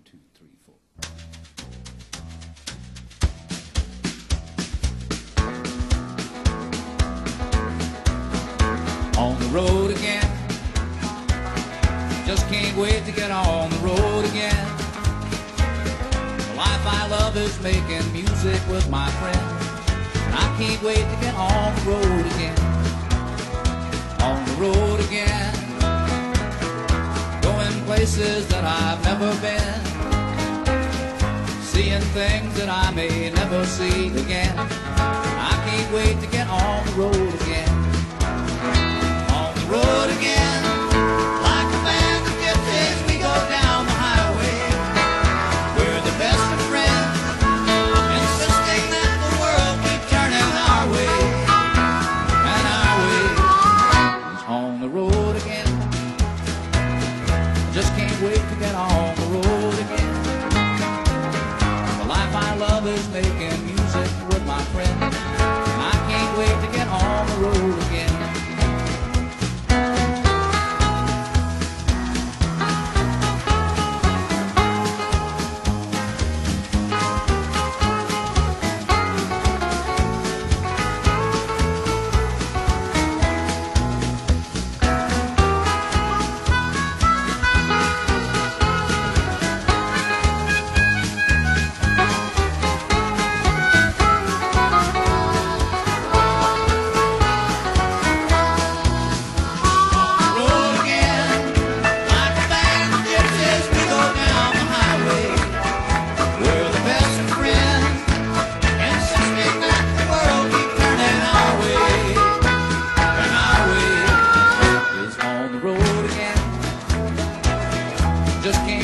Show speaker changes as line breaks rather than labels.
2, 3, 4. On the road again, just can't wait to get on the road again. The life I love is making music with my friends, and I can't wait to get on the road again. On the road again, going places that I've never been, seeing things that I may never see again. I can't wait to get on the road again. On the road again, like a band of gypsies, we go down the highway. We're the best of friends, insisting that the world keep turning our way. And our way is on the road again. Just can't wait to get on the road again. The life I love is making music with my friends, and I can't wait to get on the road again. Just can't